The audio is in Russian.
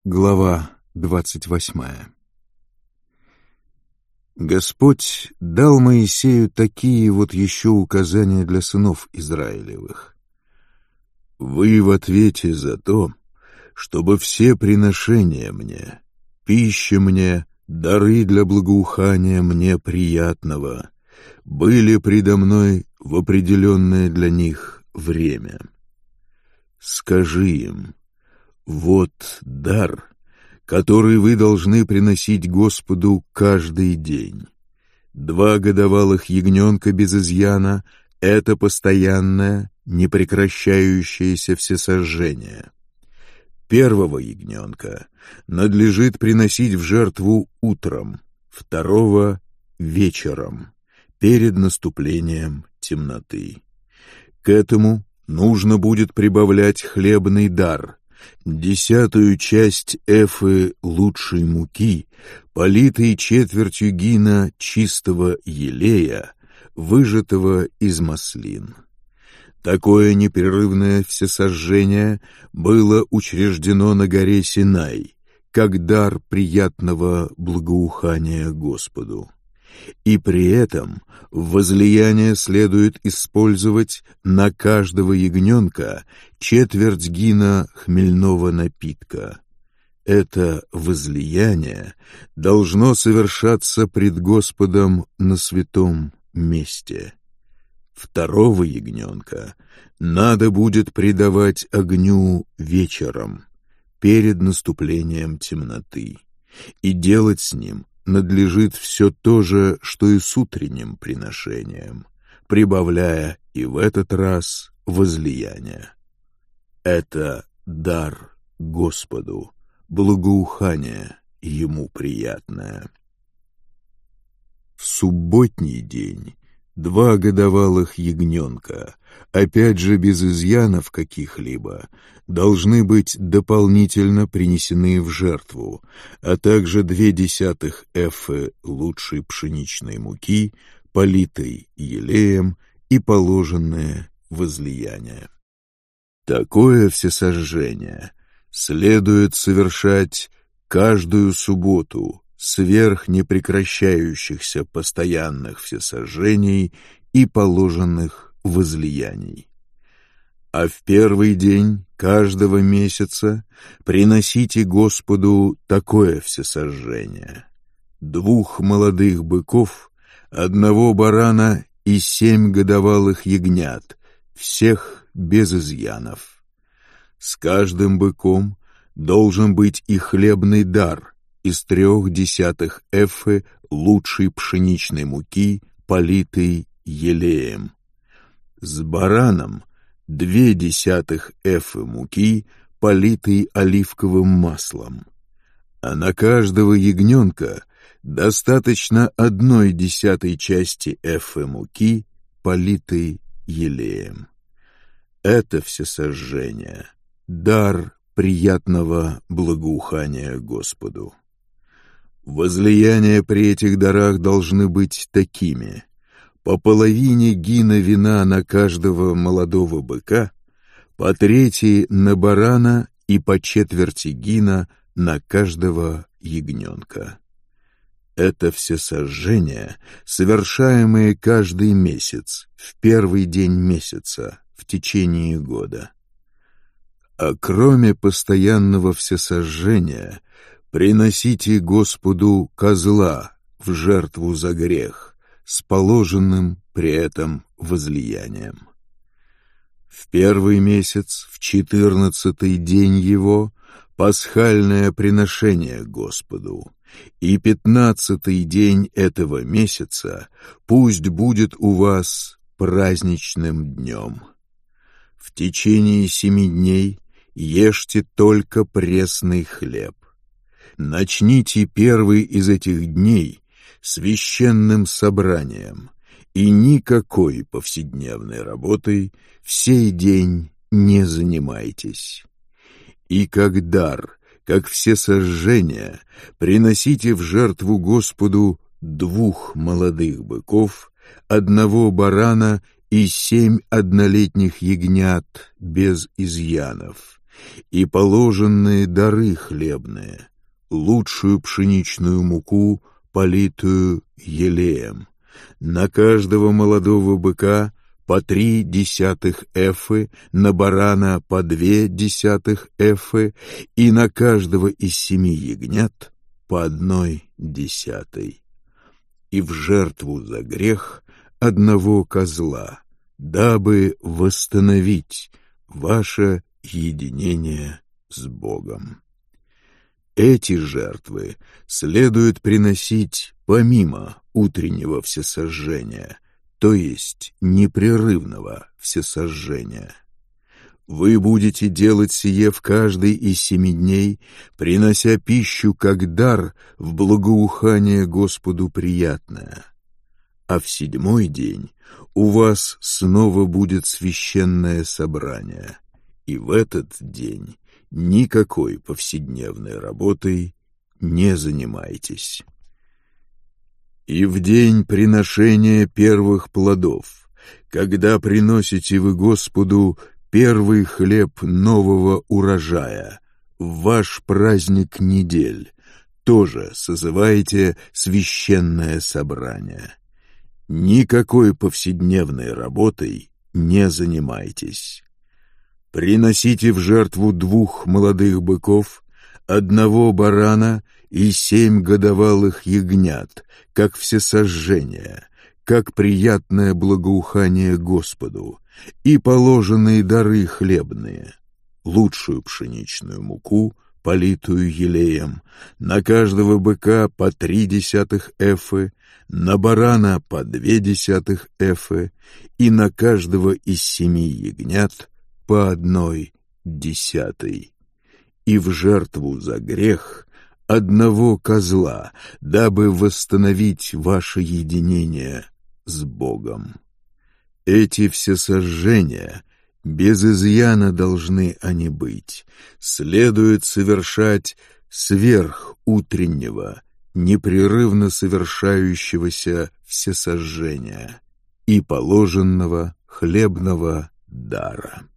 Глава 28. Господь дал Моисею такие вот еще указания для сынов Израилевых. «Вы в ответе за то, чтобы все приношения мне, пища мне, дары для благоухания мне приятного, были предо мной в определенное для них время. Скажи им: вот дар, который вы должны приносить Господу каждый день. 2 годовалых ягненка без изъяна — это постоянное, непрекращающееся всесожжение. 1-го ягненка надлежит приносить в жертву утром, 2-го — вечером, перед наступлением темноты. К этому нужно будет прибавлять хлебный дар, 10-ю часть эфы лучшей муки, политой четвертью гина чистого елея, выжатого из маслин. Такое непрерывное всесожжение было учреждено на горе Синай, как дар приятного благоухания Господу. И при этом возлияние следует использовать на каждого ягненка четверть гина хмельного напитка. Это возлияние должно совершаться пред Господом на святом месте. 2-го ягненка надо будет предавать огню вечером, перед наступлением темноты, и делать с ним надлежит все то же, что и с утренним приношением, прибавляя и в этот раз возлияние. Это дар Господу, благоухание Ему приятное. В субботний день 2 годовалых ягненка, опять же без изъянов каких-либо, должны быть дополнительно принесены в жертву, а также 0,2 эфы лучшей пшеничной муки, политой елеем и положенное возлияние. Такое всесожжение следует совершать каждую субботу сверх непрекращающихся постоянных всесожжений и положенных возлияний. А в 1-й день каждого месяца приносите Господу такое всесожжение: 2 молодых быков, 1 барана и 7 годовалых ягнят, всех без изъянов. С каждым быком должен быть и хлебный дар из 0,3 эфы лучшей пшеничной муки, политой елеем. С бараном 0,2 эфы муки, политой оливковым маслом. А на каждого ягненка достаточно 1/10 части эфы муки, политой елеем. Это всесожжение — дар приятного благоухания Господу. Возлияния при этих дарах должны быть такими: по половине гина вина на каждого молодого быка, по 1/3 на барана и по 1/4 гина на каждого ягненка. Это всесожжение, совершаемое каждый месяц, в 1-й день месяца, в течение года. А кроме постоянного всесожжения, приносите Господу козла в жертву за грех, с положенным при этом возлиянием. В 1-й месяц, в 14-й день его, пасхальное приношение Господу, и 15-й день этого месяца пусть будет у вас праздничным днем. В течение 7 дней ешьте только пресный хлеб. Начните 1-й из этих дней священным собранием, и никакой повседневной работой в сей день не занимайтесь. И как дар, как всесожжение, приносите в жертву Господу 2 молодых быков, 1 барана и 7 однолетних ягнят без изъянов, и положенные дары хлебные, лучшую пшеничную муку, политую елеем, на каждого молодого быка по 0,3 эфы, на барана по 0,2 эфы, и на каждого из 7 ягнят по 1/10. И в жертву за грех одного козла, дабы восстановить ваше единение с Богом. Эти жертвы следует приносить помимо утреннего всесожжения, то есть непрерывного всесожжения. Вы будете делать сие в каждый из 7 дней, принося пищу как дар в благоухание Господу приятное. А в 7-й день у вас снова будет священное собрание, и в этот день никакой повседневной работой не занимайтесь. И в день приношения первых плодов, когда приносите вы Господу первый хлеб нового урожая, в ваш праздник недель, тоже созывайте священное собрание. Никакой повседневной работой не занимайтесь. Приносите в жертву 2 молодых быков, 1 барана и 7 годовалых ягнят, как всесожжение, как приятное благоухание Господу, и положенные дары хлебные, лучшую пшеничную муку, политую елеем, на каждого быка по 0,3 эфы, на барана по 0,2 эфы, и на каждого из 7 ягнят по 1/10. И в жертву за грех 1 козла, дабы восстановить ваше единение с Богом. Эти всесожжения, без изъяна должны они быть, следует совершать сверх утреннего, непрерывно совершающегося всесожжения и положенного хлебного дара.